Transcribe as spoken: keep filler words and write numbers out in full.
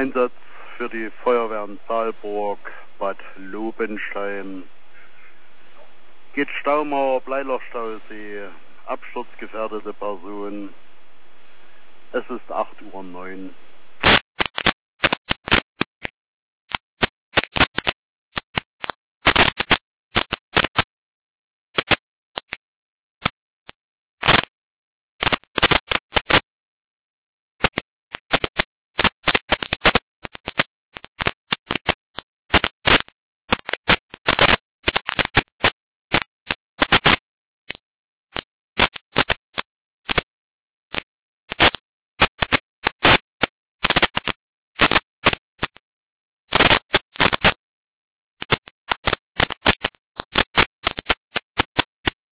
Einsatz für die Feuerwehren Saalburg, Bad Lobenstein. Geht Staumauer, Bleilerstausee, absturzgefährdete Person. Es ist acht Uhr neun.